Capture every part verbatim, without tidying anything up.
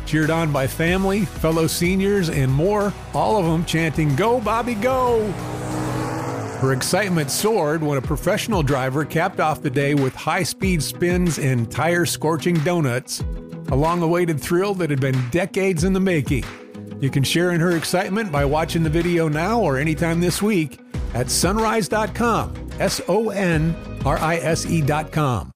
cheered on by family, fellow seniors, and more, all of them chanting, "Go, Bobby, go!" Her excitement soared when a professional driver capped off the day with high-speed spins and tire-scorching donuts, a long-awaited thrill that had been decades in the making. You can share in her excitement by watching the video now or anytime this week at sonrise dot com, S O N R I S E dot com.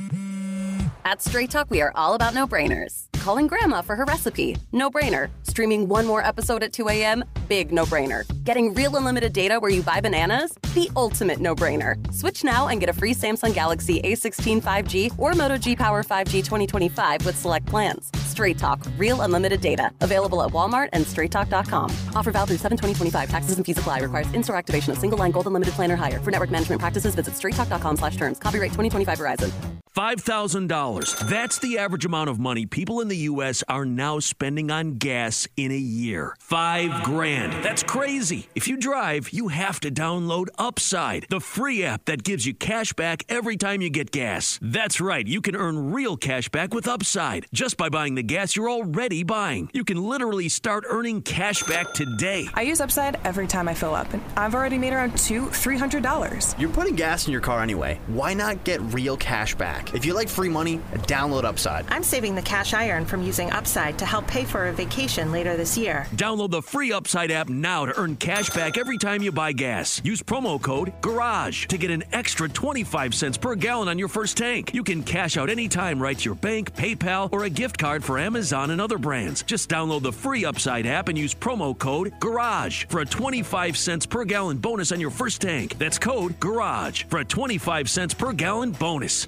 At Straight Talk, we are all about no-brainers. Calling Grandma for her recipe, no-brainer. Streaming one more episode at two a.m., big no-brainer. Getting real unlimited data where you buy bananas, the ultimate no-brainer. Switch now and get a free Samsung Galaxy A sixteen five G or Moto G Power five G twenty twenty-five with select plans. Straight Talk, real unlimited data. Available at Walmart and straight talk dot com. Offer valid through seven twenty twenty-five. Taxes and fees apply. Requires in-store activation of single line gold unlimited plan or higher. For network management practices, visit straight talk dot com slash terms. Copyright twenty twenty-five Verizon. five thousand dollars. That's the average amount of money people in the U S are now spending on gas in a year. Five grand. That's crazy. If you drive, you have to download Upside, the free app that gives you cash back every time you get gas. That's right. You can earn real cash back with Upside just by buying the gas you're already buying. You can literally start earning cash back today. I use Upside every time I fill up, and I've already made around two, three hundred dollars. You're putting gas in your car anyway. Why not get real cash back? If you like free money, download Upside. I'm saving the cash I earn from using Upside to help pay for a vacation later this year. Download the free Upside app now to earn cash back every time you buy gas. Use promo code GARAGE to get an extra twenty-five cents per gallon on your first tank. You can cash out anytime right to your bank, PayPal, or a gift card for Amazon and other brands. Just download the free Upside app and use promo code GARAGE for a twenty-five cents per gallon bonus on your first tank. That's code GARAGE for a twenty-five cents per gallon bonus.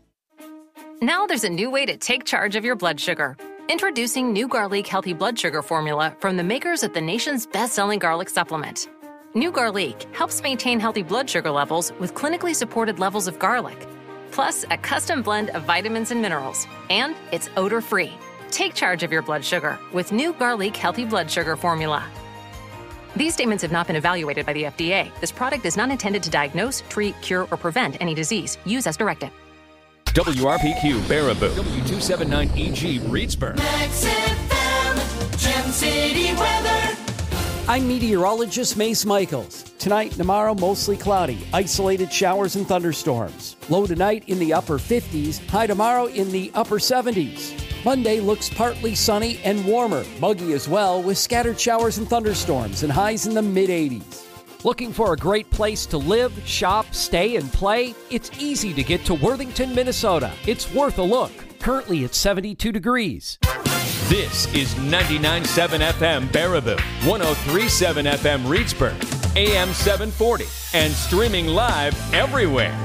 Now there's a new way to take charge of your blood sugar. Introducing New Garlic Healthy Blood Sugar Formula from the makers of the nation's best-selling garlic supplement. New Garlic helps maintain healthy blood sugar levels with clinically supported levels of garlic, plus a custom blend of vitamins and minerals, and it's odor-free. Take charge of your blood sugar with New Garlic Healthy Blood Sugar Formula. These statements have not been evaluated by the F D A. This product is not intended to diagnose, treat, cure, or prevent any disease. Use as directed. W R P Q Baraboo, W two seventy-nine E G Reedsburg. Max F M, Gem City weather. I'm meteorologist Mace Michaels. Tonight, tomorrow, mostly cloudy, isolated showers and thunderstorms. Low tonight in the upper fifties, high tomorrow in the upper seventies. Monday looks partly sunny and warmer, muggy as well, with scattered showers and thunderstorms and highs in the mid-eighties. Looking for a great place to live, shop, stay, and play? It's easy to get to Worthington, Minnesota. It's worth a look. Currently, it's seventy-two degrees. This is ninety-nine point seven F M Baraboo, one oh three point seven F M Reedsburg, A M seven forty, and streaming live everywhere.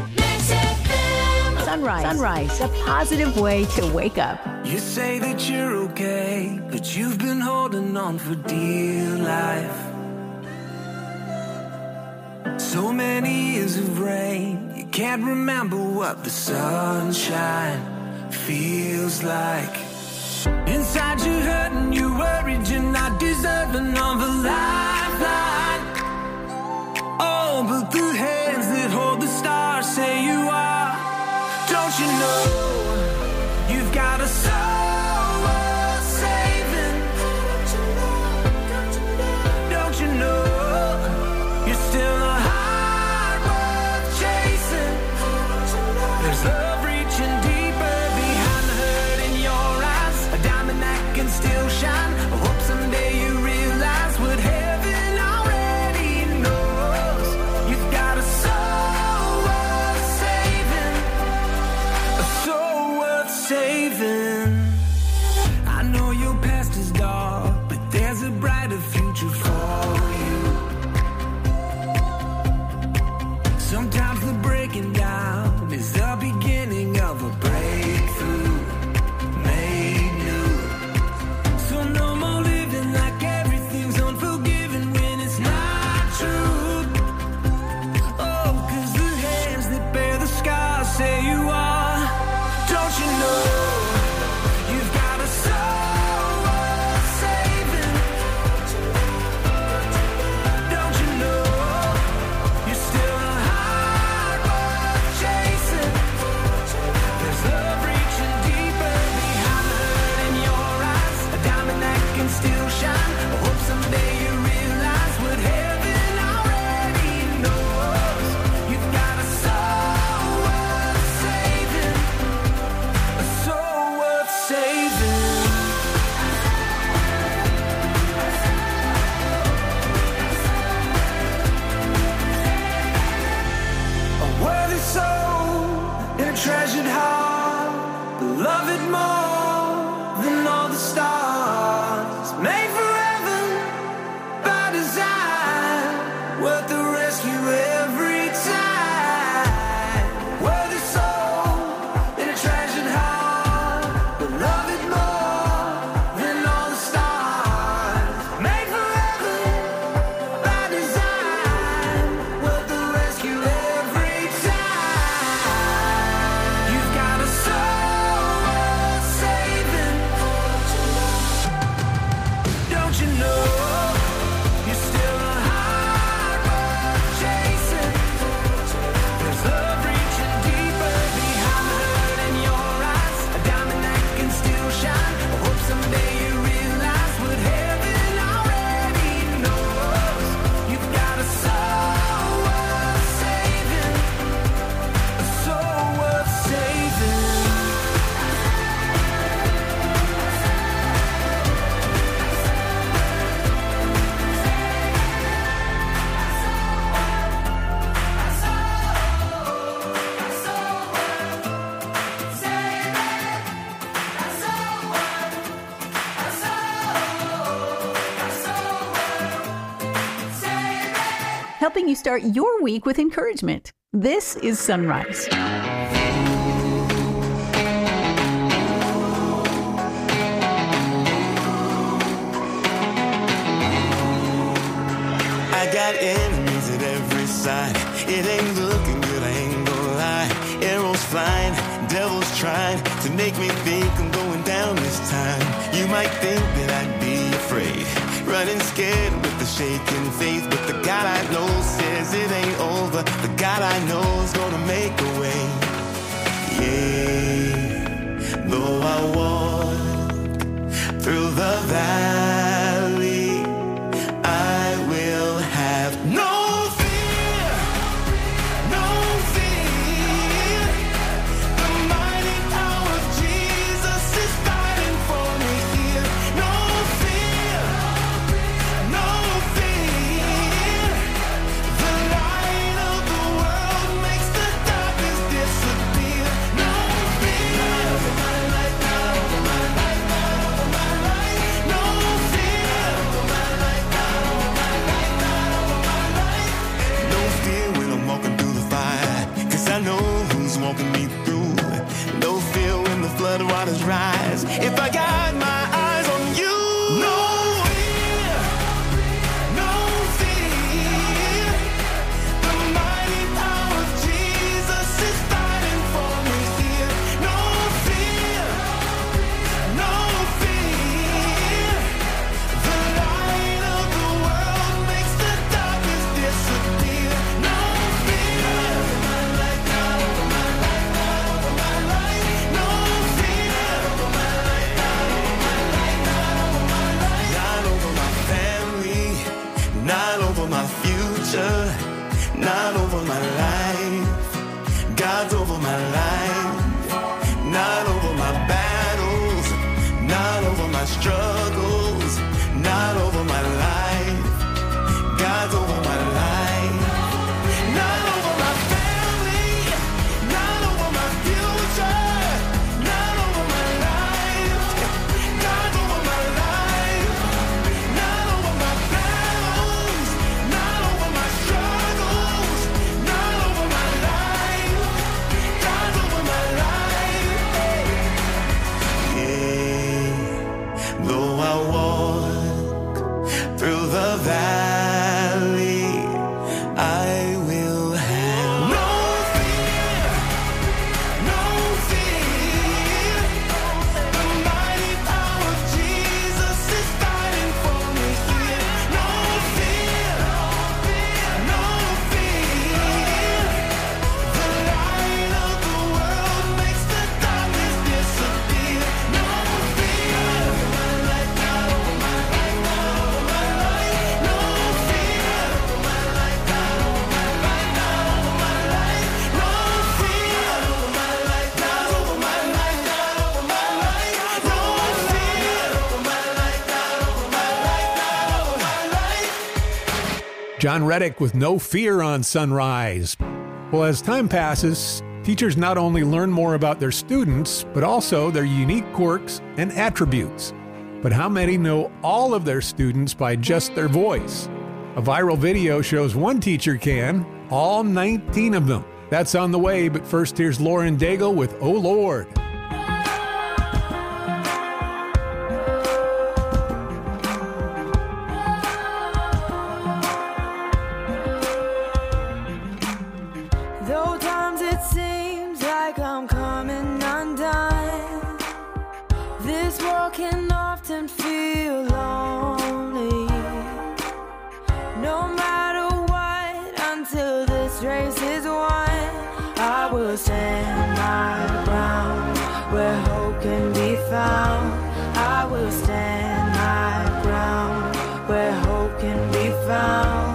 Sunrise. Sunrise, a positive way to wake up. You say that you're okay, but you've been holding on for dear life. So many years of rain, you can't remember what the sunshine feels like. Inside you're hurting, you're worried, you're not deserving of a lifeline. Oh, but the hands that hold the stars say you are. Don't you know you've got a soul worth saving? Don't you know you're still a heart worth chasing? There's love reaching deeper behind the hurt in your eyes, a diamond that can still shine. I hope someday you realize what heaven already knows. You've got a soul worth saving, a soul worth saving. I know your past is dark, but there's a brighter future for you. Sometimes the breaking down is the beginning of a breakthrough made new. So no more living like everything's unforgiving when it's not true. Oh, 'cause the hands that bear the scars say you are. Don't you know you've got a soul worth know you're still the heart worth chasing. There's love reaching deeper behind the hurt in your eyes. A diamond that can still shine. I hope someday you realize what heaven already knows. You've got a soul worth saving, a soul worth saving. Helping you start your week with encouragement. This is Sunrise. I got enemies at every side. It ain't looking good, I ain't gonna lie. Arrows flying, devils trying to make me think I'm going down this time. You might think that I'd be afraid, running scared with the shaking faith. But the God I know says it ain't over. The God I know is gonna make a way. Yeah, though I walk through the valley, I will have no fear, no fear. The mighty power of Jesus is fighting for me here. No fear, no fear. The light of the world makes the darkness disappear. No fear. Not over my life, not over my life, not over my life. No fear. Over my life, not over my life, not over my life. No fear when I'm walking through the fire, 'cause I know who's walking me through. No fear when the flood waters rise, if I got my eyes on you. No fear, no fear. The mighty power of Jesus is fighting for me here. No fear, no fear. The light of the world makes the darkness disappear. No fear. Over my life, not over my life, not over my life. No fear. Over my life, not over my life, not over my life. Not over my family, not over my future, not over my life. God's over my life, not over my battles, not over my struggles, not over my life. God's over my life, not over my family, not over my future, not over my life. God's over my life, not over my battles, not over my struggles, not over my life. God's over my life. Yeah, though I walk through the valley, I will have no fear, no fear. The mighty power of Jesus is fighting for me here. No fear, no fear. The light of the world makes the darkness disappear. No fear. Over my life, not over my life, not over my life. No fear. Over my life, not over my life, not over my life. No fear. Over my life, not over my life, not over my life. No fear. Over my life, not over my life, not over my life. John Reddick with No Fear on Sunrise. Well, as time passes, teachers not only learn more about their students, but also their unique quirks and attributes. But how many know all of their students by just their voice? A viral video shows one teacher can, all nineteen of them. That's on the way, but first here's Lauren Daigle with Oh Lord. Though times it seems like I'm coming undone, this world can often feel lonely. will stand my ground where hope can be found.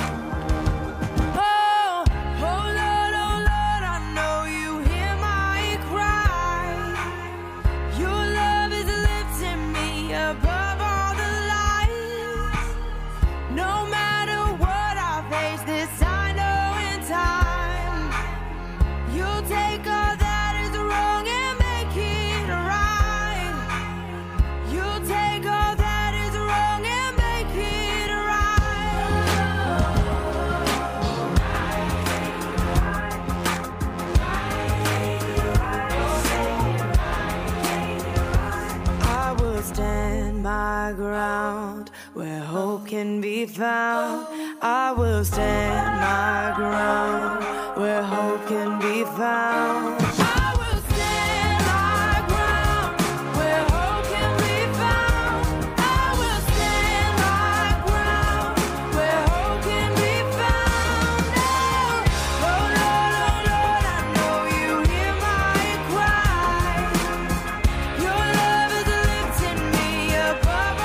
Ground where hope can be found. I will stand my ground where hope can be found. I will stand my ground where hope can be found. I will stand my ground where hope can be found. Oh, oh Lord, oh Lord, I know you hear my cry. Your love is lifting me above.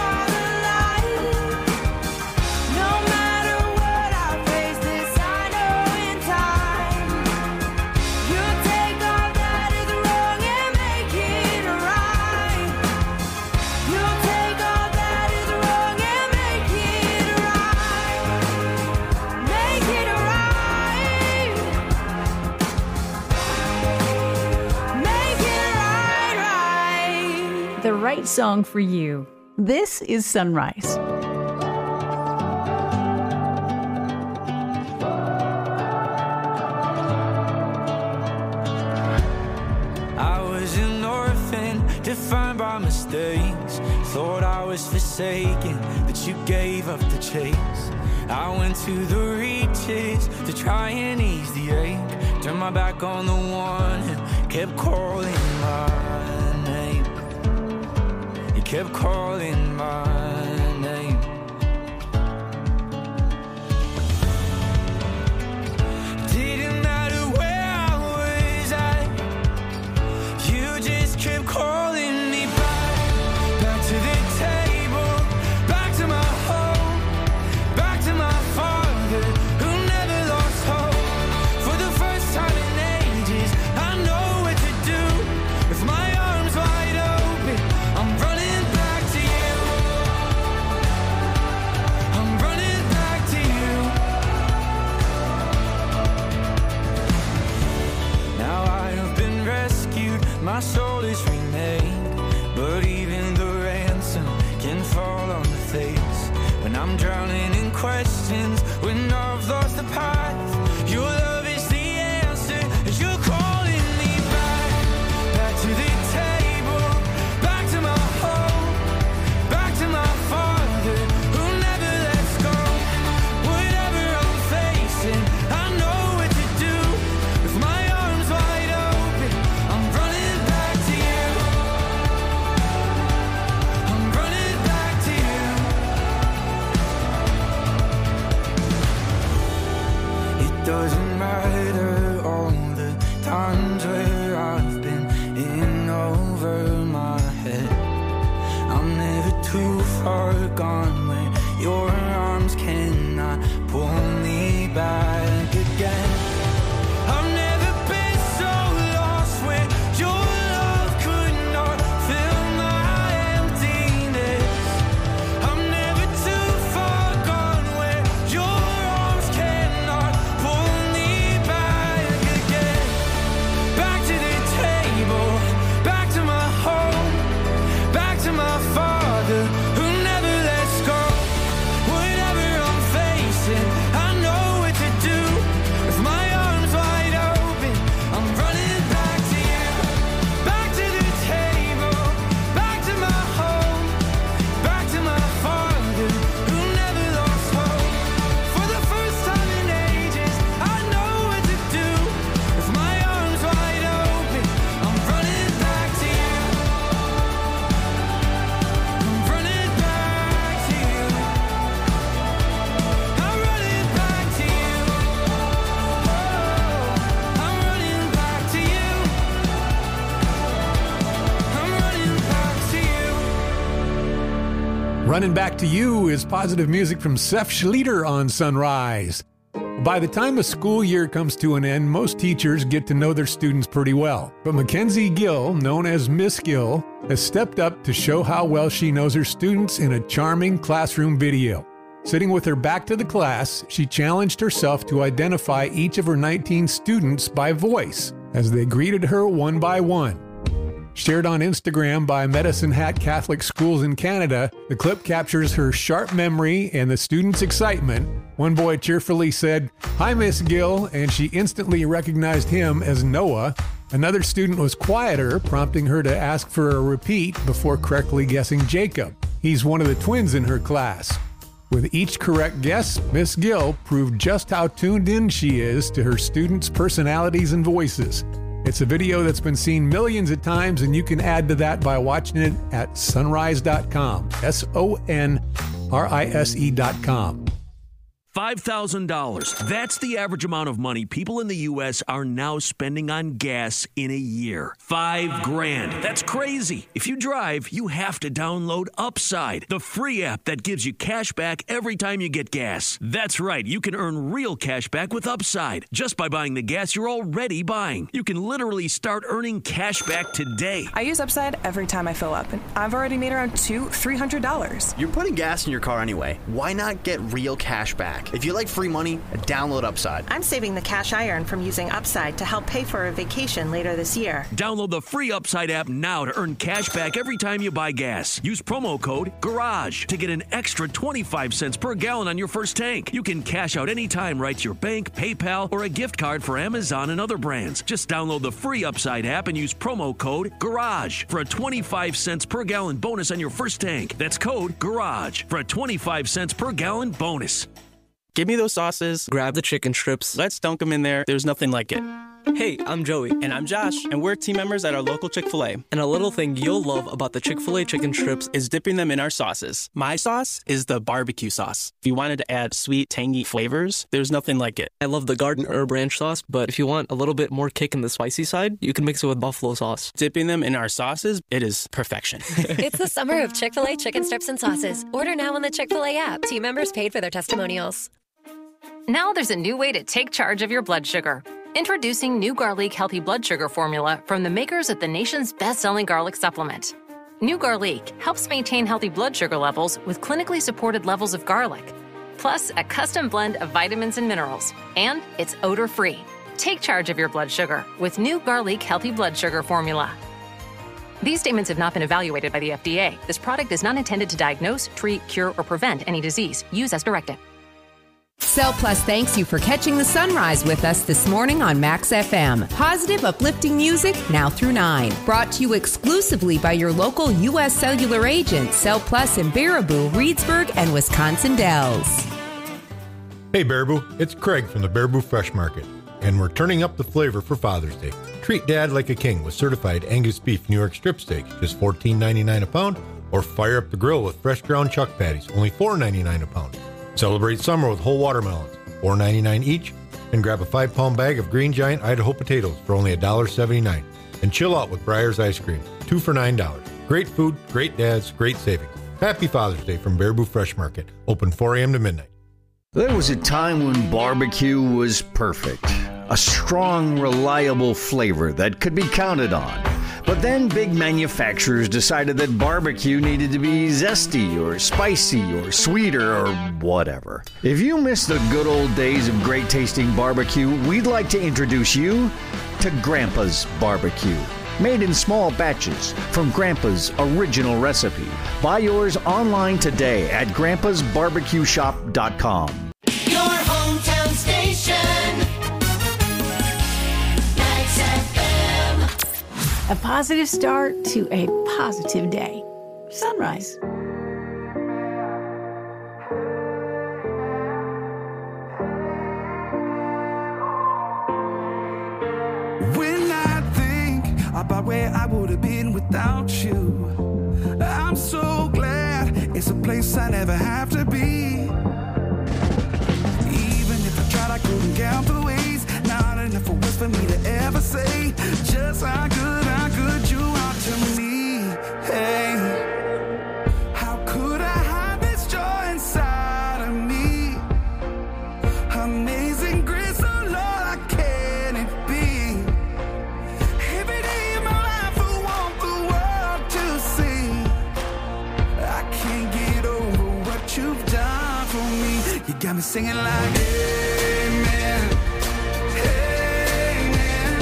The right song for you. This is Sunrise. I was an orphan, defined by mistakes. Thought I was forsaken, but you gave up the chase. I went to the reaches to try and ease the ache. Turned my back on the one who kept calling my name. He kept calling my name. Didn't matter where I was at, you just kept calling me back. Back to the table, back to my home, back to my father who never lost hope. For the first time in ages, I know what to do. With my arms wide open, I'm running back to you. I'm running back to you. Now I have been rescued, my soul is remade. But even the ransom can fall on the face. When I'm drowning in questions, when I've lost the path, your love is the answer. As you're calling me back, back to the table, back to my home, back to my father who never lets go. Whatever I'm facing, I know what to do. With my arms wide open, I'm running back to you. I'm running back to you. It doesn't matter all the times where I've been in over my head. I'm never too far gone where your arms cannot pull me back again. I've never been so lost where your love could not fill my emptiness. I'm never too far gone where your arms cannot pull me back again. Back to the table, back to my home, back to my father who never lets go. Whatever I'm facing, I know what to do. Running back to you is positive music from Seth Schlieder on Sunrise. By the time a school year comes to an end, most teachers get to know their students pretty well. But Mackenzie Gill, known as Miss Gill, has stepped up to show how well she knows her students in a charming classroom video. Sitting with her back to the class, she challenged herself to identify each of her nineteen students by voice as they greeted her one by one. Shared on Instagram by Medicine Hat Catholic Schools in Canada, the clip captures her sharp memory and the students' excitement. One boy cheerfully said, "Hi, Miss Gill," and she instantly recognized him as Noah. Another student was quieter, prompting her to ask for a repeat before correctly guessing Jacob. He's one of the twins in her class. With each correct guess, Miss Gill proved just how tuned in she is to her students' personalities and voices. It's a video that's been seen millions of times, and you can add to that by watching it at sonrise dot com. S O N R I S E dot com. five thousand dollars. That's the average amount of money people in the U S are now spending on gas in a year. Five grand. That's crazy. If you drive, you have to download Upside, the free app that gives you cash back every time you get gas. That's right. You can earn real cash back with Upside just by buying the gas you're already buying. You can literally start earning cash back today. I use Upside every time I fill up, and I've already made around two, three hundred dollars. You're putting gas in your car anyway. Why not get real cash back? If you like free money, download Upside. I'm saving the cash I earn from using Upside to help pay for a vacation later this year. Download the free Upside app now to earn cash back every time you buy gas. Use promo code GARAGE to get an extra twenty-five cents per gallon on your first tank. You can cash out anytime right to your bank, PayPal, or a gift card for Amazon and other brands. Just download the free Upside app and use promo code GARAGE for a twenty-five cents per gallon bonus on your first tank. That's code GARAGE for a twenty-five cents per gallon bonus. Give me those sauces, grab the chicken strips, let's dunk them in there. There's nothing like it. Hey, I'm Joey. And I'm Josh. And we're team members at our local Chick-fil-A. And a little thing you'll love about the Chick-fil-A chicken strips is dipping them in our sauces. My sauce is the barbecue sauce. If you wanted to add sweet, tangy flavors, there's nothing like it. I love the garden herb ranch sauce, but if you want a little bit more kick in the spicy side, you can mix it with buffalo sauce. Dipping them in our sauces, it is perfection. It's the summer of Chick-fil-A chicken strips and sauces. Order now on the Chick-fil-A app. Team members paid for their testimonials. Now there's a new way to take charge of your blood sugar. Introducing New Garlic Healthy Blood Sugar Formula from the makers of the nation's best-selling garlic supplement. New Garlic helps maintain healthy blood sugar levels with clinically supported levels of garlic, plus a custom blend of vitamins and minerals, and it's odor-free. Take charge of your blood sugar with New Garlic Healthy Blood Sugar Formula. These statements have not been evaluated by the F D A. This product is not intended to diagnose, treat, cure, or prevent any disease. Use as directed. Cell Plus thanks you for catching the sunrise with us this morning on Max F M. Positive, uplifting music now through nine. Brought to you exclusively by your local U S Cellular agent, Cell Plus in Baraboo, Reedsburg, and Wisconsin Dells. Hey Baraboo, it's Craig from the Baraboo Fresh Market, and we're turning up the flavor for Father's Day. Treat Dad like a king with certified Angus beef New York strip steak, just fourteen ninety-nine a pound, or fire up the grill with fresh ground chuck patties, only four ninety-nine a pound. Celebrate summer with whole watermelons, four ninety-nine each, and grab a five-pound bag of Green Giant Idaho potatoes for only one seventy-nine. And chill out with Breyer's ice cream, two for nine dollars. Great food, great dads, great savings. Happy Father's Day from Baraboo Fresh Market, open four a.m. to midnight. There was a time when barbecue was perfect. A strong, reliable flavor that could be counted on. But then big manufacturers decided that barbecue needed to be zesty or spicy or sweeter or whatever. If you miss the good old days of great tasting barbecue, we'd like to introduce you to Grandpa's Barbecue. Made in small batches from Grandpa's original recipe. Buy yours online today at grandpas barbecue shop dot com. Your hometown station. Max F M. A positive start to a positive day. Sunrise. When I think about where I would have been without you, I'm so glad it's a place I never have to be. Even if I tried, I couldn't count the ways. Not enough words for me to ever say just how good, how good you are to me. Hey, how could I what you've done for me. You got me singing like, amen, amen,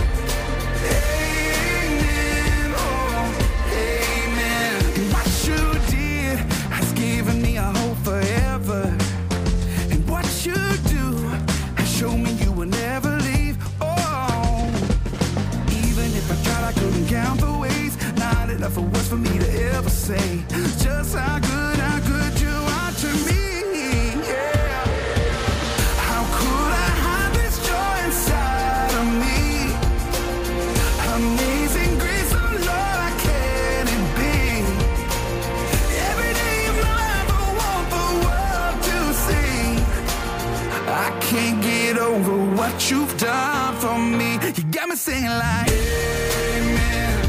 amen, oh, amen. And what you did has given me a hope forever. And what you do has shown me you will never leave. Oh, even if I tried, I couldn't count the ways. Not enough of words for me to ever say just how good, how good you are to me. Yeah. How could I hide this joy inside of me? Amazing grace, oh Lord, I can't it be? Every day of my life I want the world to see. I can't get over what you've done for me. You got me singing like, amen,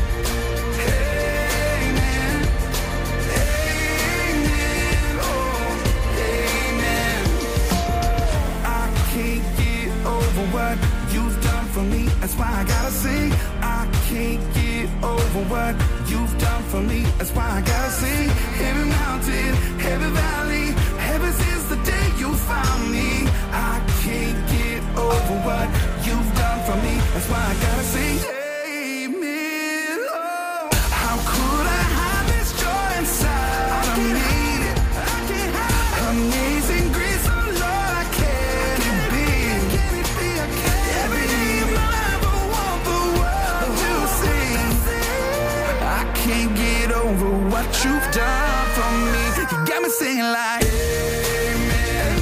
amen, amen, oh, amen. I can't get over what you've done for me. That's why I gotta sing. I can't get over what you've done for me. That's why I gotta sing. Every mountain, every valley, ever since the day you found me. I can't get over what you've done for me. That's why I gotta sing. Amen. Oh, how could I hide this joy inside of me? I can't hide it. Amazing grace, oh Lord, I can't it be? Every day of my life I want the world to see. I can't get over what you've done for me. You got me singing like, amen,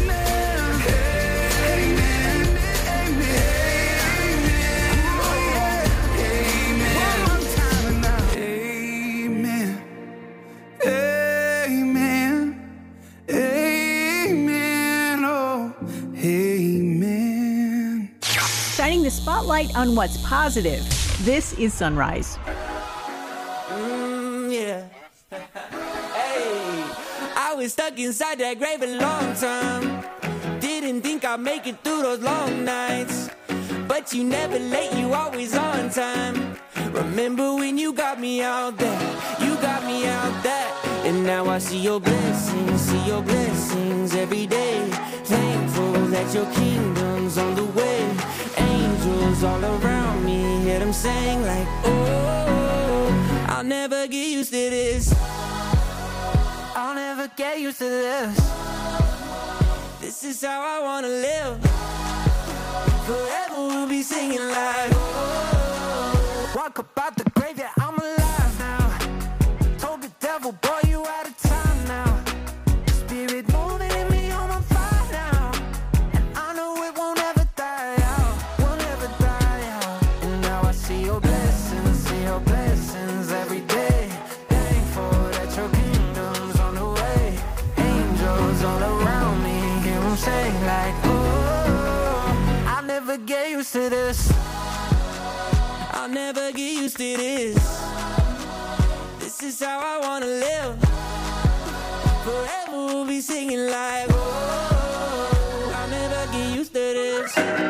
amen, amen, oh, amen. One more time now. Amen, amen, amen, oh, amen. Shining the spotlight on what's positive. This is Sunrise. Mm, yeah. Hey, I was stuck inside that grave a long time. Didn't think I'd make it through those long nights. But you never late, you always on time. Remember when you got me out there? You got me out there. And now I see your blessings, see your blessings every day. Thankful that your kingdom's on the way. Angels all around me, hear them sing like, oh, I'll never get used to this. I'll never get used to this. This is how I wanna live. Forever we'll be singing like, oh, walk up out the grave, yeah, I'm alive now. Told the devil, boy, you out of time now. Spirit moving in me on my fire now. And I know it won't ever die out, won't ever die out. And now I see your blessings, see your blessings every day. Thankful that your kingdom's on the way. Angels all around me, hear them sing like, oh, I'll never get used to this. I'll never get used to this. This is how I wanna live. Forever we'll be singing like, oh, I'll never get used to this.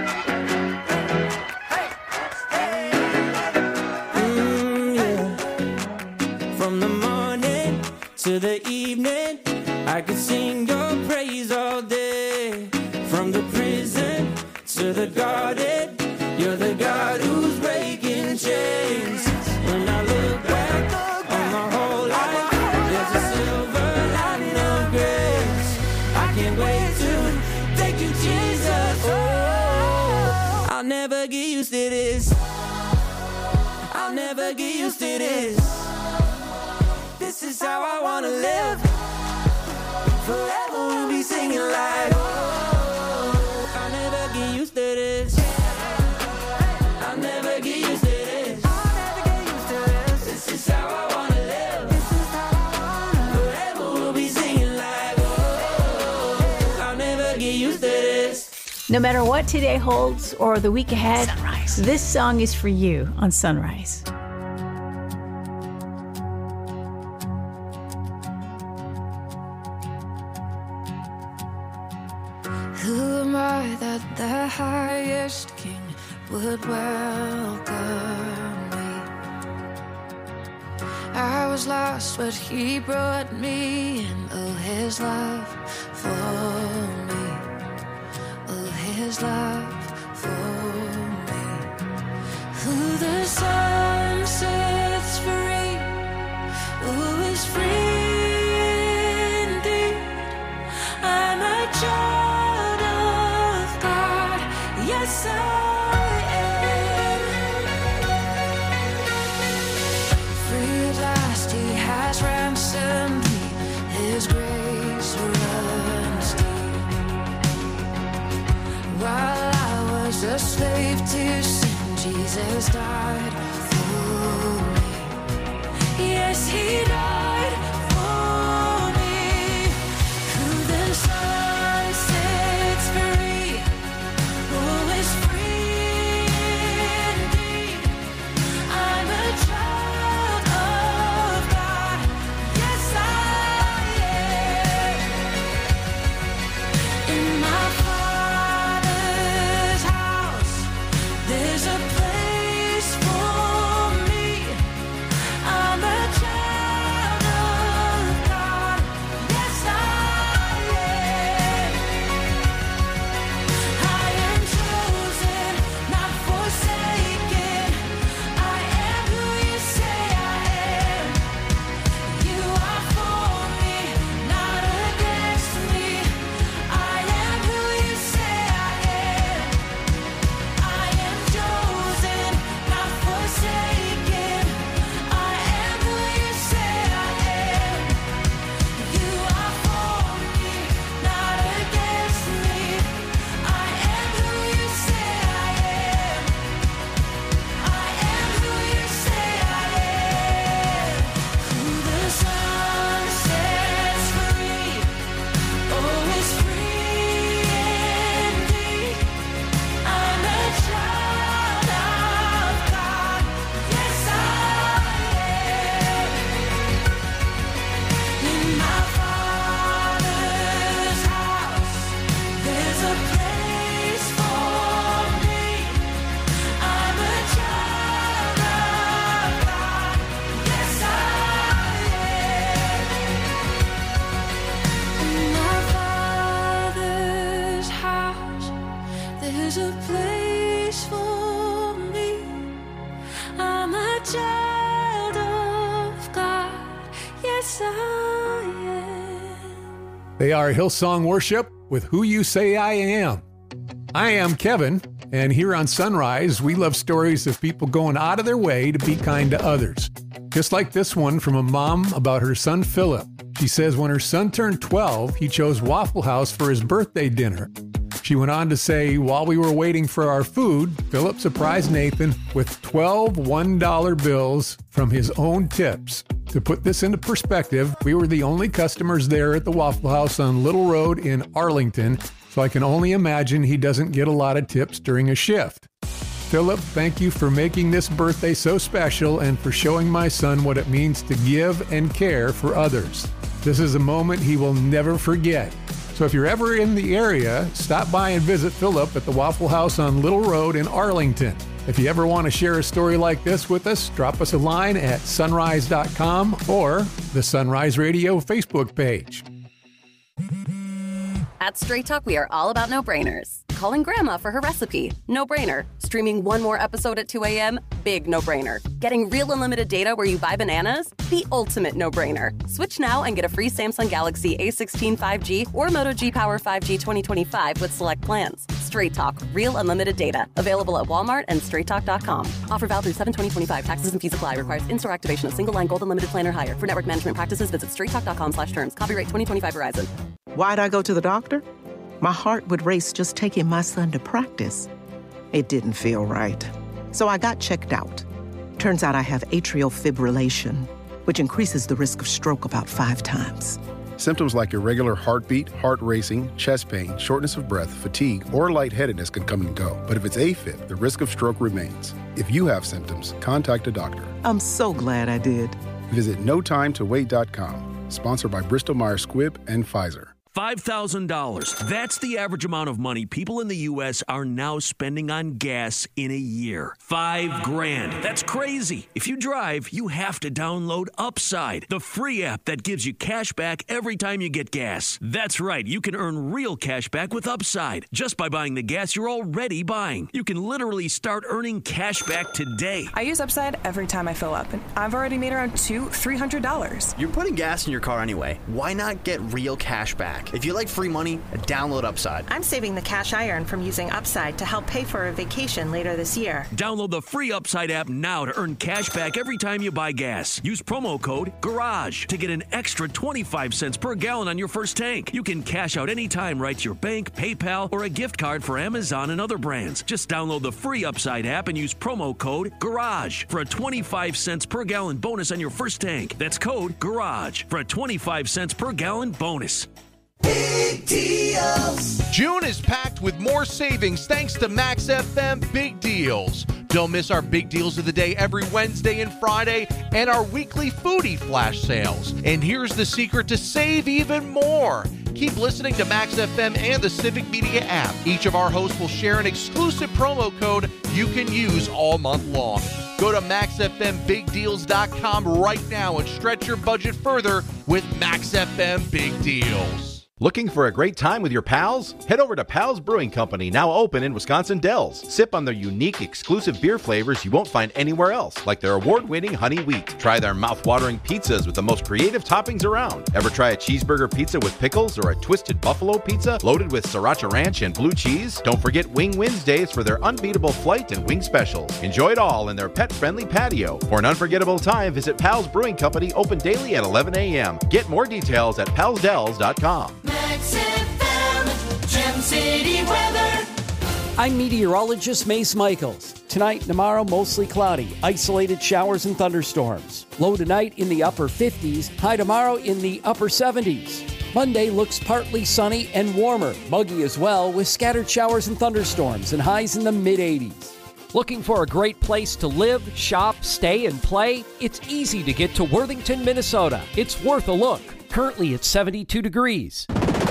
Mm, yeah. From the morning to the evening, I could sing your praise all day. From the prison to the garden, you're the God who's breaking chains. When I look back on my whole life, there's a silver lining of grace. I can't wait to thank you, Jesus. Oh, I'll never get used to this. I'll never get used to this. This is how I wanna live. Forever we'll be singing like, oh, I'll never get used to this. I'll never get used to this. I'll never get used to this. This is how I wanna live. This is how I wanna live. Forever we'll be singing like, oh, I'll never get used to this. No matter what today holds or the week ahead, Sunrise. This song is for you on Sunrise. Who am I that the highest king would welcome me? I was lost, but he brought me in. Oh, heaven. his love for me. Oh, his love for me. Who the sun sets free, who is free indeed. I'm a child of God, yes I am. Free at last, he has ransomed me, his grace runs deep. While I was a slave to sin, Jesus died for me. Yes, he died for me. Who the Son sets free, who is free indeed. I'm a child of God, yes I am. In my Father's house, there's a place for me. I'm a child of God, yes I am. I am chosen, not forsaken. I am who you say I am. You are for me, not against me. I am who you say I am. I am chosen, not forsaken. I am who you say I am. You are for me, not against me. I am who you say I am. I am who you say I am. Who the Son sets free, oh, is free indeed. I'm a child of God, yes I am. In my Father's house, there's a place for me. I'm a child of God, yes I am. In my Father's house, there's a place for me. I'm a child of God, yes I am. They are Hillsong Worship with Who You Say I Am. I am Kevin, and here on Sunrise, we love stories of people going out of their way to be kind to others. Just like this one from a mom about her son Philip. She says when her son turned twelve, he chose Waffle House for his birthday dinner. She went on to say, while we were waiting for our food, Philip surprised Nathan with twelve one-dollar bills from his own tips. To put this into perspective, we were the only customers there at the Waffle House on Little Road in Arlington, so I can only imagine he doesn't get a lot of tips during a shift. Philip, thank you for making this birthday so special and for showing my son what it means to give and care for others. This is a moment he will never forget. So if you're ever in the area, stop by and visit Philip at the Waffle House on Little Road in Arlington. If you ever want to share a story like this with us, drop us a line at sunrise dot com or the Sunrise Radio Facebook page. At Straight Talk, we are all about no-brainers. Calling grandma for her recipe, no-brainer. Streaming one more episode at two a.m., big no-brainer. Getting real unlimited data where you buy bananas, the ultimate no-brainer. Switch now and get a free Samsung Galaxy A sixteen five G or Moto G Power five G twenty twenty-five with select plans. Straight Talk, real unlimited data. Available at Walmart and straight talk dot com. Offer valid through seven twenty twenty-five. Taxes and fees apply. Requires in-store activation of single line gold unlimited plan or higher. For network management practices, visit straight talk dot com slash terms. Copyright twenty twenty-five Verizon. Why'd I go to the doctor? My heart would race just taking my son to practice. It didn't feel right. So I got checked out. Turns out I have atrial fibrillation, which increases the risk of stroke about five times. Symptoms like irregular heartbeat, heart racing, chest pain, shortness of breath, fatigue, or lightheadedness can come and go. But if it's AFib, the risk of stroke remains. If you have symptoms, contact a doctor. I'm so glad I did. Visit no time to wait dot com. Sponsored by Bristol Myers Squibb and Pfizer. five thousand dollars. That's the average amount of money people in the U S are now spending on gas in a year. Five grand. That's crazy. If you drive, you have to download Upside, the free app that gives you cash back every time you get gas. That's right. You can earn real cash back with Upside just by buying the gas you're already buying. You can literally start earning cash back today. I use Upside every time I fill up, and I've already made around two, three hundred dollars. You're putting gas in your car anyway. Why not get real cash back? If you like free money, download Upside. I'm saving the cash I earn from using Upside to help pay for a vacation later this year. Download the free Upside app now to earn cash back every time you buy gas. Use promo code GARAGE to get an extra twenty-five cents per gallon on your first tank. You can cash out anytime right to your bank, PayPal, or a gift card for Amazon and other brands. Just download the free Upside app and use promo code GARAGE for a twenty-five cents per gallon bonus on your first tank. That's code GARAGE for a twenty-five cents per gallon bonus. Big deals. June is packed with more savings thanks to Max F M Big Deals. Don't miss our big deals of the day every Wednesday and Friday and our weekly foodie flash sales. And here's the secret to save even more. Keep listening to Max F M and the Civic Media app. Each of our hosts will share an exclusive promo code you can use all month long. Go to max f m big deals dot com right now and stretch your budget further with Max F M Big Deals. Looking for a great time with your pals? Head over to Pals Brewing Company, now open in Wisconsin Dells. Sip on their unique, exclusive beer flavors you won't find anywhere else, like their award-winning Honey Wheat. Try their mouth-watering pizzas with the most creative toppings around. Ever try a cheeseburger pizza with pickles or a twisted buffalo pizza loaded with sriracha ranch and blue cheese? Don't forget Wing Wednesdays for their unbeatable flight and wing specials. Enjoy it all in their pet-friendly patio. For an unforgettable time, visit Pals Brewing Company, open daily at eleven a.m. Get more details at pals dells dot com. Max F M, Gem City weather. I'm meteorologist Mace Michaels. Tonight and tomorrow, mostly cloudy, isolated showers and thunderstorms. Low tonight in the upper fifties, high tomorrow in the upper seventies. Monday looks partly sunny and warmer, muggy as well, with scattered showers and thunderstorms and highs in the mid-eighties. Looking for a great place to live, shop, stay, and play? It's easy to get to Worthington, Minnesota. It's worth a look. Currently at seventy-two degrees.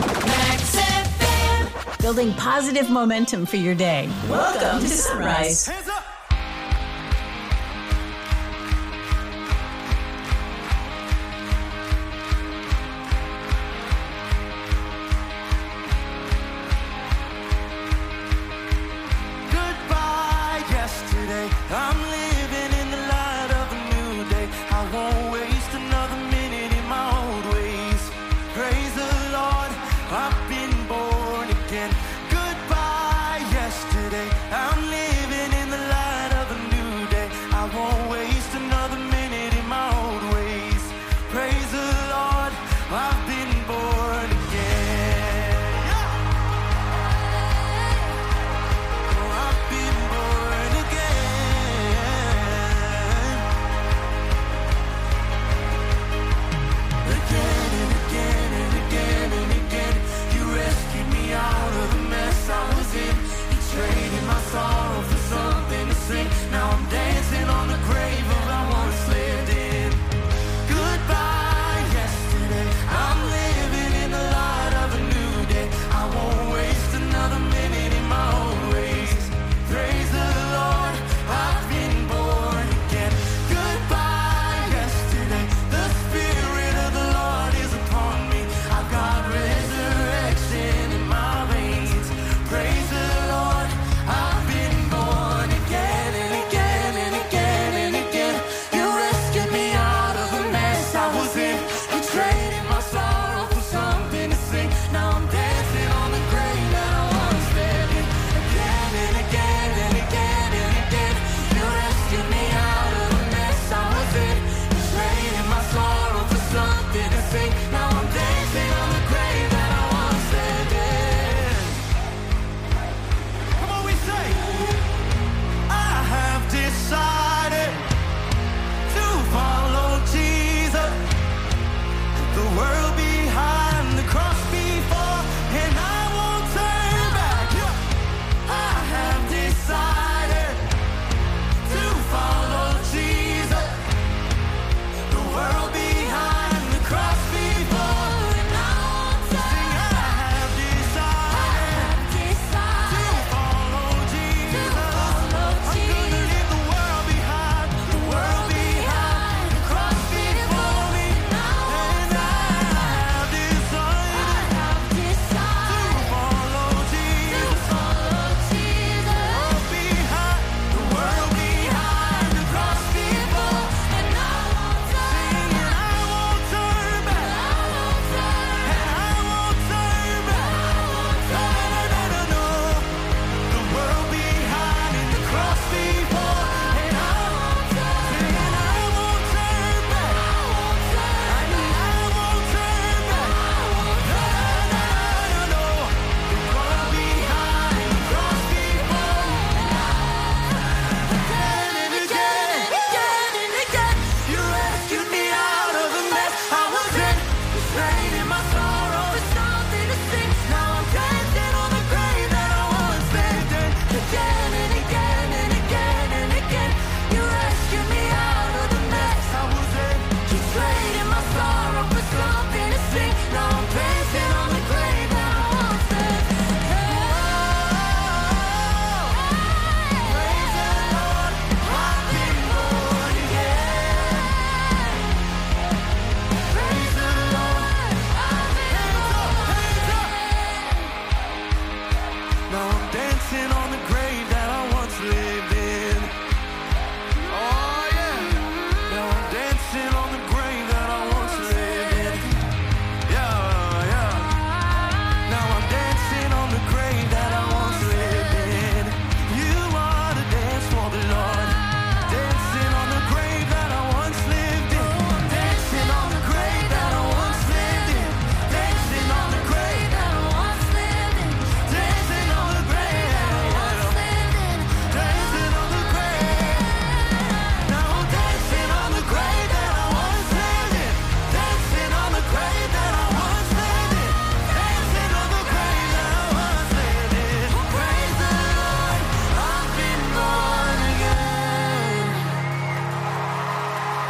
Max F M. Building positive momentum for your day. Welcome to Sunrise. Hands up. Goodbye, yesterday. I'm living in the light of a new day. I won't waste another minute in my old ways. Praise the Lord, I've been born again. Goodbye, yesterday. I'm living in the light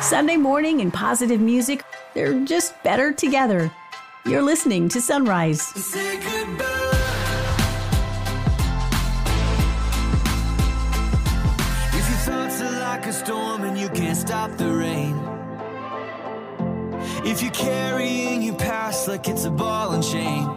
Sunday morning and positive music, they're just better together. You're listening to Sunrise. Say goodbye. If your thoughts are like a storm and you can't stop the rain, if you're carrying your past like it's a ball and chain,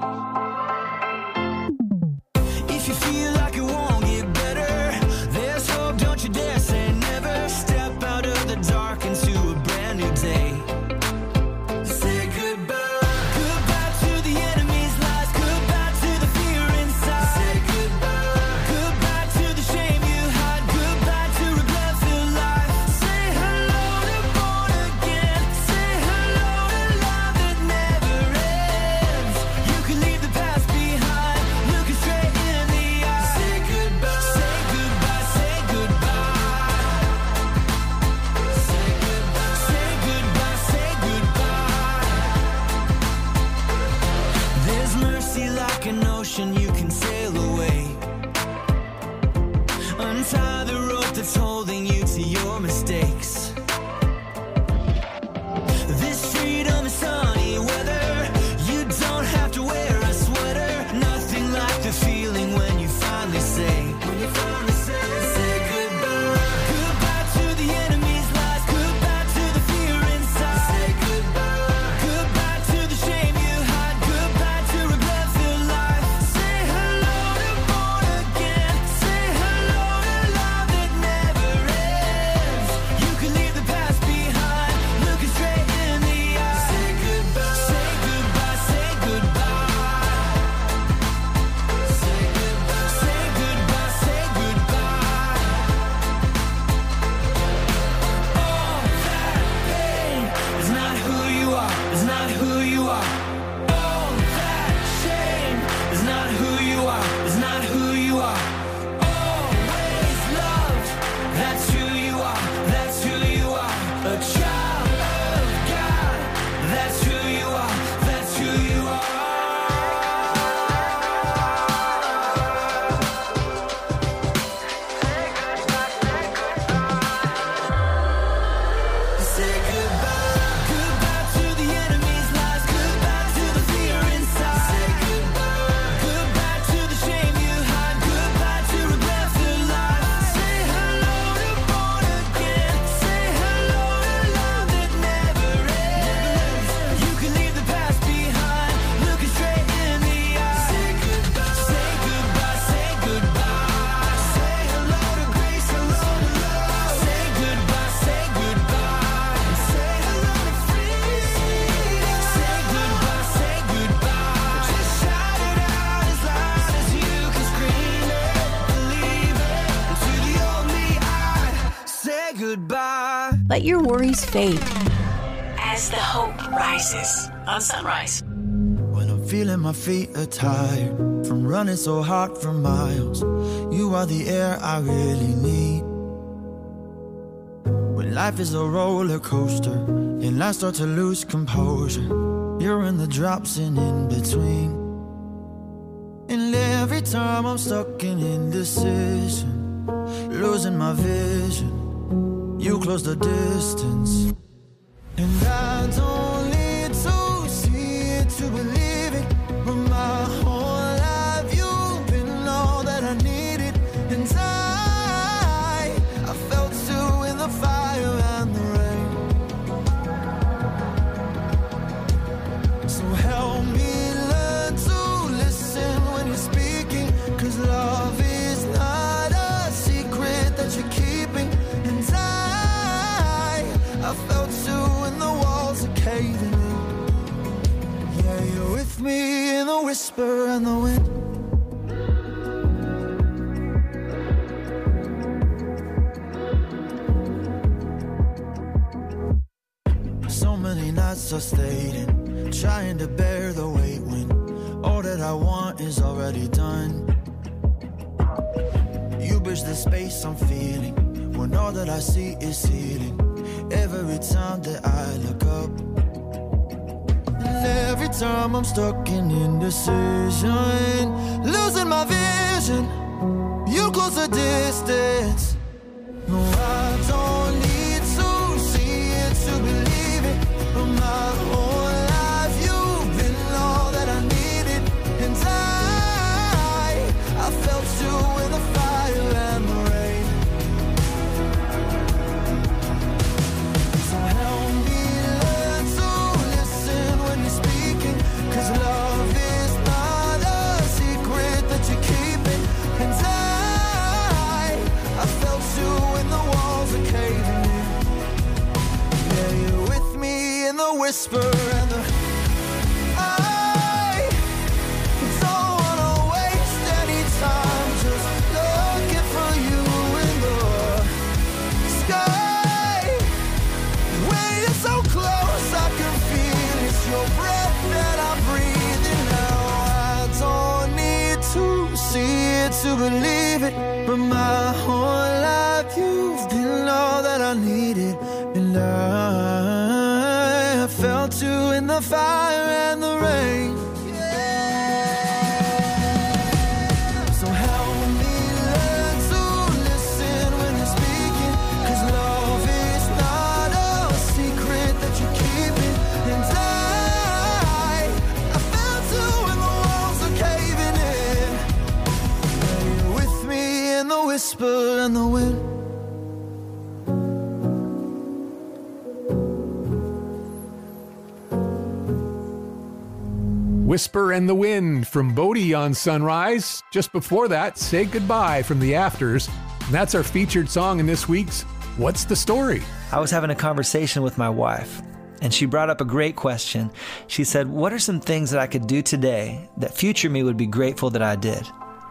if you feel like it won't get better, there's hope, don't you dare say never. Step out of the dark into a brand new day. Say goodbye. Goodbye to the enemy's lies. Goodbye to the fear inside. Say goodbye. Goodbye to the shame you hide. Goodbye to regret-filled life. Say hello to born again. Say hello to love that never ends. You can leave the past behind, looking straight in the eye. Say goodbye. Say goodbye. Say goodbye. Say goodbye. Say goodbye. Say goodbye. There's mercy like an ocean, you can sail away. Untie the rope that's holding you to your mistakes. This freedom is sunny weather. You don't have to wear a sweater. Nothing like the feeling when you finally say, when you finally say, say goodbye. Goodbye to the enemy's lies. Goodbye to the fear inside. Say goodbye. Goodbye to the shame you hide. Goodbye to regret-filled life. Say hello to born again. Say hello to love that never ends. You can leave the past behind, looking straight in the eye. Say goodbye. Say goodbye. Say goodbye. Say goodbye. Say goodbye. Say goodbye. All that pain is not who you are. Is not who you are. All that shame is not who you are. Is not who you are. Always loved. That's who you are. That's who you are. A child of God. That's who you are. That's who you are. Say goodbye. Goodbye to the enemy's lies. Goodbye to the fear inside. Say goodbye. Goodbye to the shame you hide. Goodbye to regret-filled life. Say hello to born again. Say hello to love that never ends. You can leave the past behind, looking straight in the eye. Say goodbye. Say goodbye. Say goodbye. Say hello to grace. Hello to love. Say goodbye. Say goodbye. Say hello to freedom. Say goodbye. Say goodbye. Just shout it out as loud as you can scream it. Believe it. And to the old me, I say goodbye. Let your worries fade. As the hope rises on Sunrise. When I'm feeling my feet are tired from running so hard for miles, you are the air I really need. When life is a roller coaster and I start to lose composure, you're in the drops and in between. And every time I'm stuck in indecision, losing my vision, you close the distance. And I don't need to see it to believe it, but my whole life you've been all that I needed. And I, I felt you in the fire and the rain. So help me learn to listen when you're speaking, 'cause love is not a secret that you're keeping. And I, I felt you when the walls are caving in. Yeah, you're with me in the whisper and the wind. So many nights I stayed in, trying to bear the weight when all that I want is already done. You bridge the space I'm feeling when all that I see is ceiling. Every time that I look up, and every time I'm stuck in indecision, losing my vision, you close the distance. No, I don't need to see it whisper and the I don't wanna waste any time just looking for you in the sky. When you're so close, I can feel it's your breath that I'm breathing now. I don't need to see it to believe it, but my whole life you've been all that I needed, and I felt you in the fire and the rain. Yeah. So help me learn to listen when you're speaking, 'cause love is not a secret that you're keeping. And I, I felt you when the walls are caving in. Are you with me in the whisper and the wind? Whisper and the Wind from Bodie on Sunrise. Just before that, Say Goodbye from the Afters. And that's our featured song in this week's What's the Story? I was having a conversation with my wife, and she brought up a great question. She said, what are some things that I could do today that future me would be grateful that I did?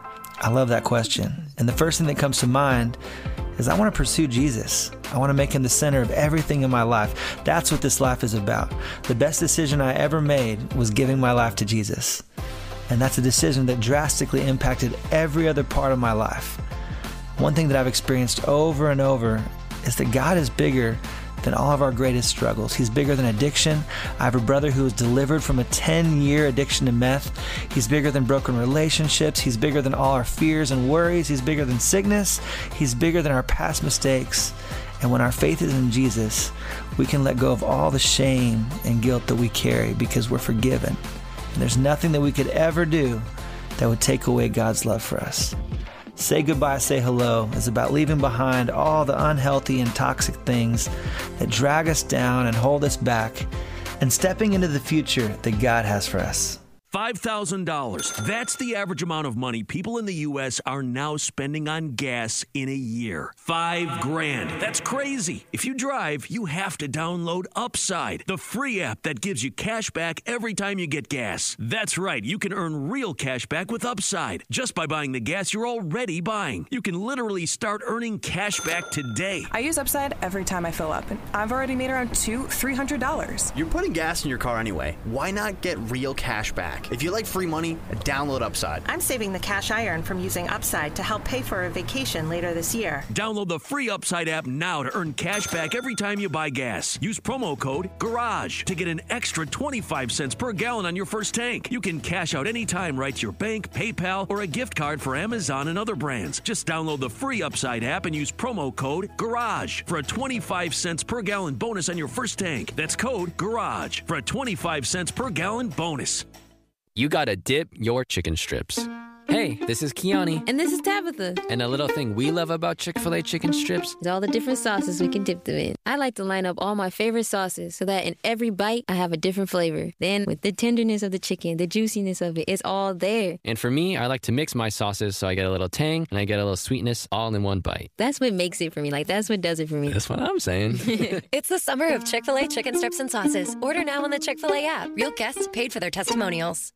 I love that question. And the first thing that comes to mind is I want to pursue Jesus. I want to make him the center of everything in my life. That's what this life is about. The best decision I ever made was giving my life to Jesus. And that's a decision that drastically impacted every other part of my life. One thing that I've experienced over and over is that God is bigger than all of our greatest struggles. He's bigger than addiction. I have a brother who was delivered from a ten-year addiction to meth. He's bigger than broken relationships. He's bigger than all our fears and worries. He's bigger than sickness. He's bigger than our past mistakes. And when our faith is in Jesus, we can let go of all the shame and guilt that we carry because we're forgiven. And there's nothing that we could ever do that would take away God's love for us. Say Goodbye, Say Hello is about leaving behind all the unhealthy and toxic things that drag us down and hold us back, and stepping into the future that God has for us. five thousand dollars. That's the average amount of money people in the U S are now spending on gas in a year. Five grand. That's crazy. If you drive, you have to download Upside, the free app that gives you cash back every time you get gas. That's right. You can earn real cash back with Upside just by buying the gas you're already buying. You can literally start earning cash back today. I use Upside every time I fill up, and I've already made around two, three hundred dollars. You're putting gas in your car anyway. Why not get real cash back? If you like free money, download Upside. I'm saving the cash I earn from using Upside to help pay for a vacation later this year. Download the free Upside app now to earn cash back every time you buy gas. Use promo code GARAGE to get an extra twenty-five cents per gallon on your first tank. You can cash out anytime right to your bank, PayPal, or a gift card for Amazon and other brands. Just download the free Upside app and use promo code GARAGE for a twenty-five cents per gallon bonus on your first tank. That's code GARAGE for a twenty-five cents per gallon bonus. You gotta dip your chicken strips. Hey, this is Kiani. And this is Tabitha. And a little thing we love about Chick-fil-A chicken strips is all the different sauces we can dip them in. I like to line up all my favorite sauces so that in every bite, I have a different flavor. Then with the tenderness of the chicken, the juiciness of it, it's all there. And for me, I like to mix my sauces so I get a little tang and I get a little sweetness all in one bite. That's what makes it for me. Like, that's what does it for me. That's what I'm saying. It's the summer of Chick-fil-A chicken strips and sauces. Order now on the Chick-fil-A app. Real guests paid for their testimonials.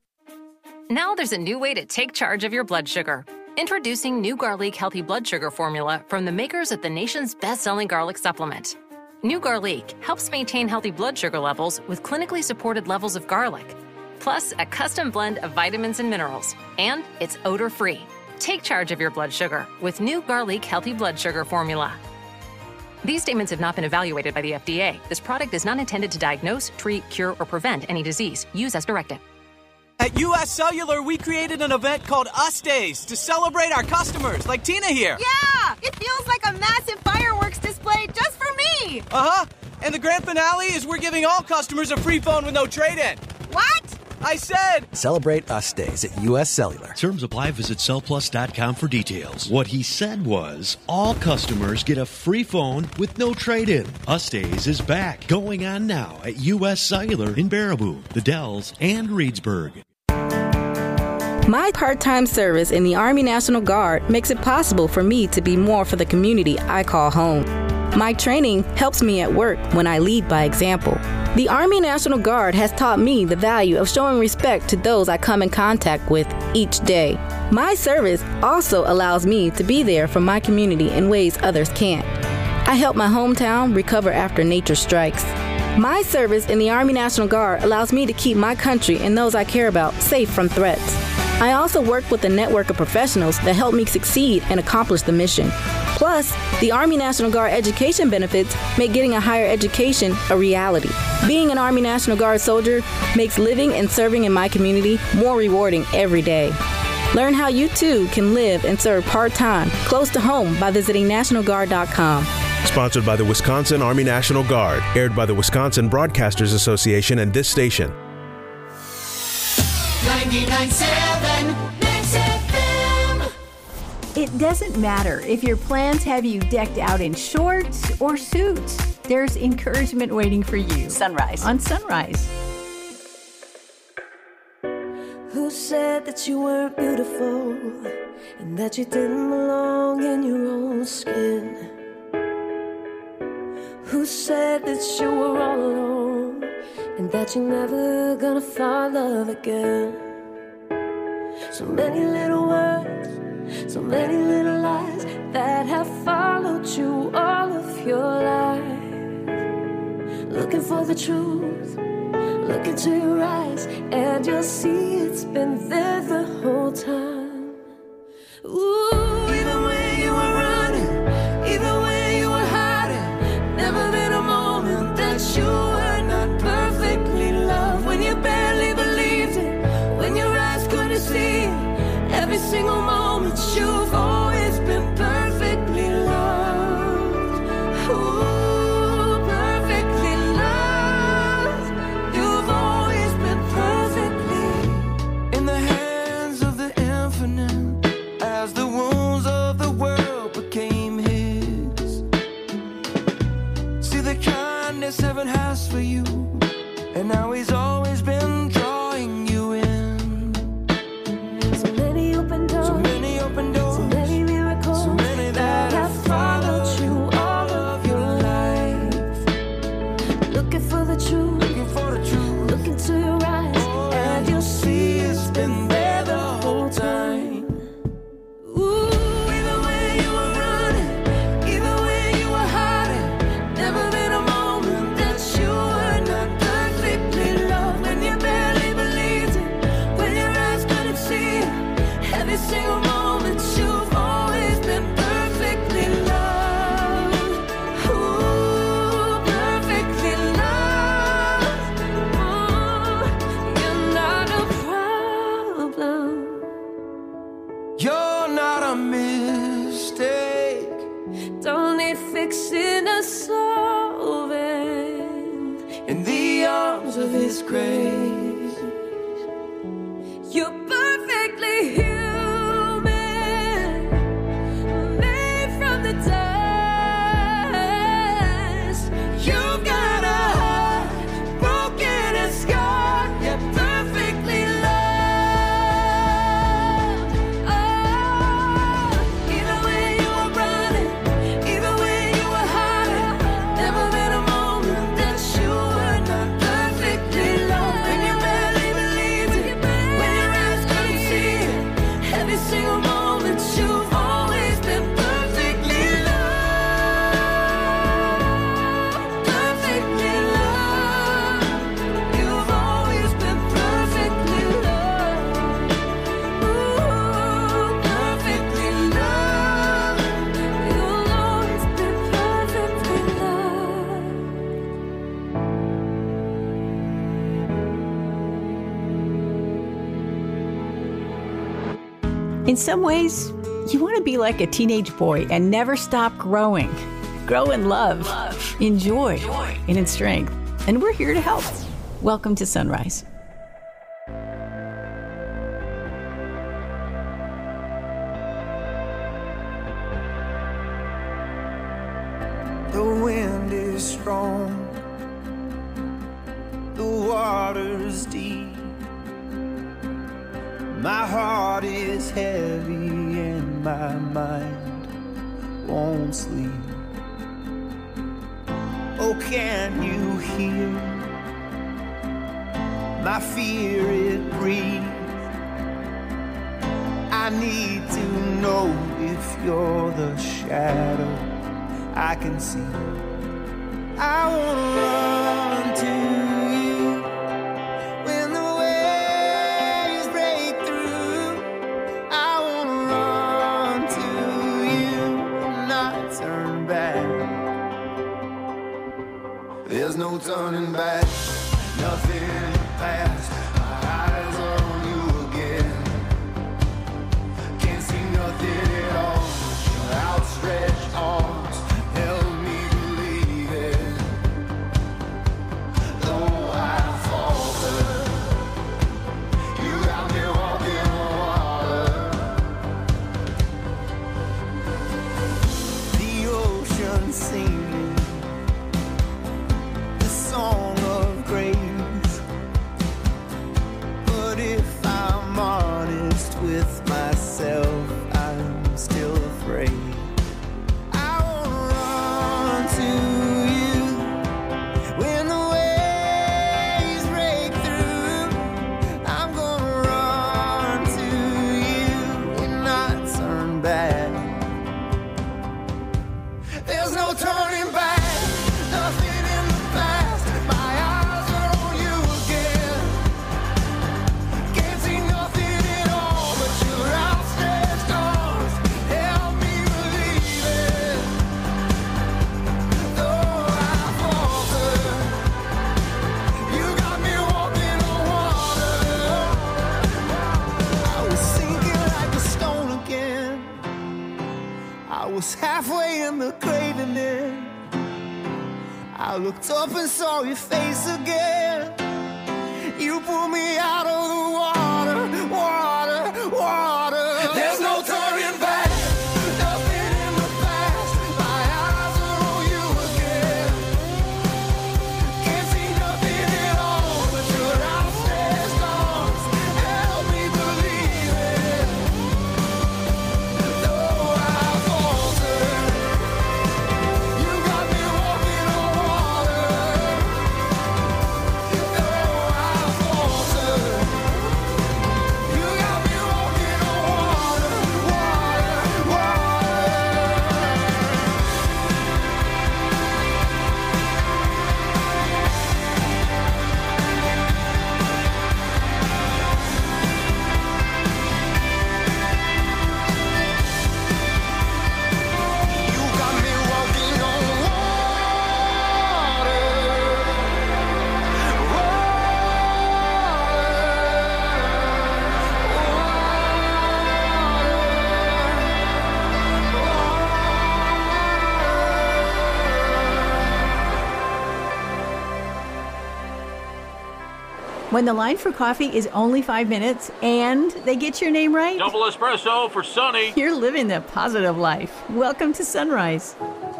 Now there's a new way to take charge of your blood sugar. Introducing New Garlic Healthy Blood Sugar Formula from the makers of the nation's best-selling garlic supplement. New Garlic helps maintain healthy blood sugar levels with clinically supported levels of garlic, plus a custom blend of vitamins and minerals, and it's odor-free. Take charge of your blood sugar with New Garlic Healthy Blood Sugar Formula. These statements have not been evaluated by the F D A. This product is not intended to diagnose, treat, cure, or prevent any disease. Use as directed. At U S Cellular, we created an event called Us Days to celebrate our customers, like Tina here. Yeah! It feels like a massive fireworks display just for me! Uh-huh. And the grand finale is we're giving all customers a free phone with no trade-in. What? I said... Celebrate Us Days at U S Cellular. Terms apply. Visit cell plus dot com for details. What he said was, all customers get a free phone with no trade-in. Us Days is back. Going on now at U S Cellular in Baraboo, the Dells, and Reedsburg. My part-time service in the Army National Guard makes it possible for me to be more for the community I call home. My training helps me at work when I lead by example. The Army National Guard has taught me the value of showing respect to those I come in contact with each day. My service also allows me to be there for my community in ways others can't. I help my hometown recover after nature strikes. My service in the Army National Guard allows me to keep my country and those I care about safe from threats. I also work with a network of professionals that help me succeed and accomplish the mission. Plus, the Army National Guard education benefits make getting a higher education a reality. Being an Army National Guard soldier makes living and serving in my community more rewarding every day. Learn how you too can live and serve part-time close to home by visiting national guard dot com. Sponsored by the Wisconsin Army National Guard. Aired by the Wisconsin Broadcasters Association and this station. ninety-nine point seven Mix F M. It doesn't matter if your plans have you decked out in shorts or suits. There's encouragement waiting for you. Sunrise. On Sunrise. Who said that you weren't beautiful and that you didn't belong in your own skin? Who said that you were all alone and that you're never gonna find love again? So many little words, so many little lies that have followed you all of your life. Looking for the truth, look into your eyes, and you'll see it's been there the whole time. Ooh, even when you were running, even when you were hiding, never been a moment that you were not perfectly loved. When you barely believed it, when your eyes couldn't see it, every single moment you've always been perfectly loved. Ooh. Heaven has for you, and now he's always been drawing you in. So many open doors, so many open doors, so many miracles, so many that, that have followed you all of your life. Looking for the truth, looking for the truth, look into your eyes, oh, and you'll see it's been there the whole time. Single moment you've always been perfectly loved. Ooh, perfectly loved. Ooh, you're not a problem. You're not a mistake. Don't need fixing or solving. In the arms of His grace, you're perfectly here. In some ways, you want to be like a teenage boy and never stop growing. Grow in love, love. in joy, joy, and in strength. And we're here to help. Welcome to Sunrise. The wind is strong, the water's deep. My heart is heavy and my mind won't sleep. Oh, can you hear my fear it breathes. I need to know if you're the shadow I can see. I wanna run to you when the waves break through. I wanna run to you and not turn back. There's no turning back, nothing in the past. My eyes are on you again. Can't see nothing at all. Your outstretched arms help me believe it. Though I falter, you got me walking on water. The ocean singing the song of grace. But if I'm honest with myself, I'm still afraid. I wanna run to you when the waves break through. I'm gonna run to you and not turn back. There's no turning back, nothing in the past. My eyes are on you again. Can't see nothing at all but your outstretched arms. Help me believe it. Though I falter, you got me walking on water. I was sinking like a stone again. I was halfway in the grave and then I looked up and saw your face again. You pulled me out of the water, water, water. There's no turning back, nothing in the past. My eyes are on you again. Can't see nothing at all but your outstretched arms. Help me believe it. Though I falter, you got me walking on water. Though I falter, you got me walking on water, water, water. You got me walking on When the line for coffee is only five minutes and they get your name right, Double espresso for Sonny. you're living the positive life. Welcome to Sunrise.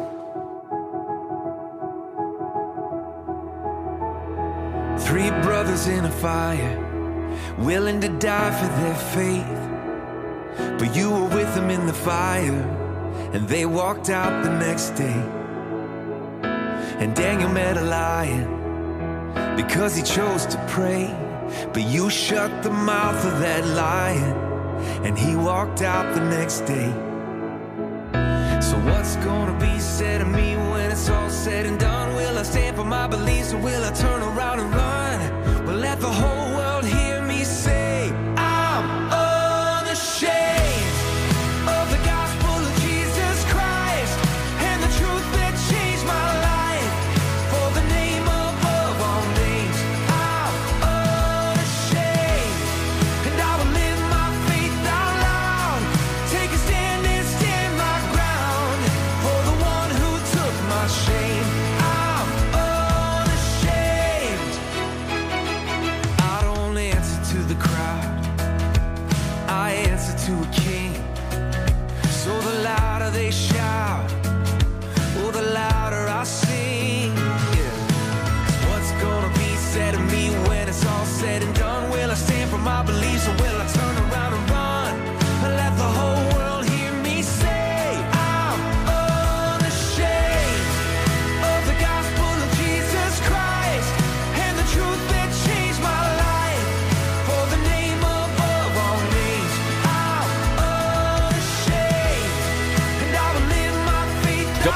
Three brothers in a fire, willing to die for their faith. But you were with them in the fire, and they walked out the next day. And Daniel met a lion because he chose to pray. But you shut the mouth of that lion, and he walked out the next day. So what's gonna be said of me when it's all said and done? Will I stand for my beliefs, or will I turn around and run? Well, let the whole world hear me say I'm unashamed of the gospel of Jesus Christ and the truth that changed my life. For the name above all names, I'm unashamed, and I will live my faith out loud. Take a stand and stand my ground for the one who took my shame. I'm unashamed. I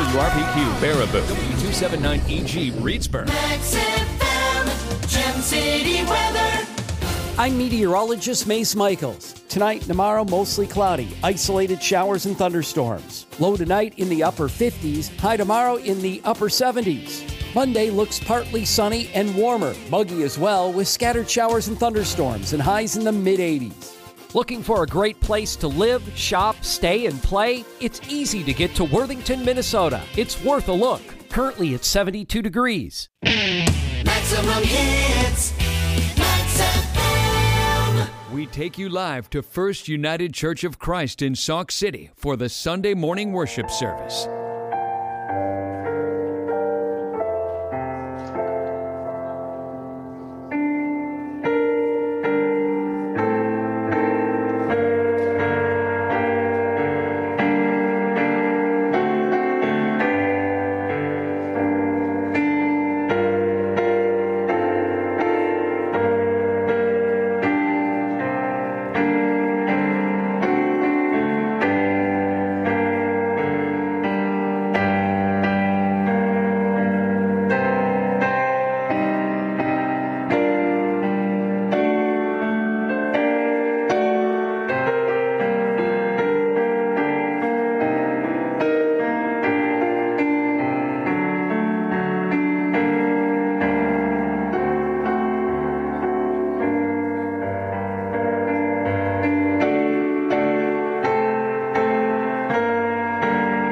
W R P Q, Baraboo. W two seventy-nine E G, Reedsburg. Max F M, Gem City weather. I'm meteorologist Mace Michaels. Tonight, tomorrow, mostly cloudy. Isolated showers and thunderstorms. Low tonight in the upper fifties. High tomorrow in the upper seventies. Monday looks partly sunny and warmer. Muggy as well, with scattered showers and thunderstorms and highs in the mid-eighties. Looking for a great place to live, shop, stay, and play? It's easy to get to Worthington, Minnesota. It's worth a look. Currently, it's seventy-two degrees. Maximum hits. Max F M. We take you live to First United Church of Christ in Sauk City for the Sunday morning worship service.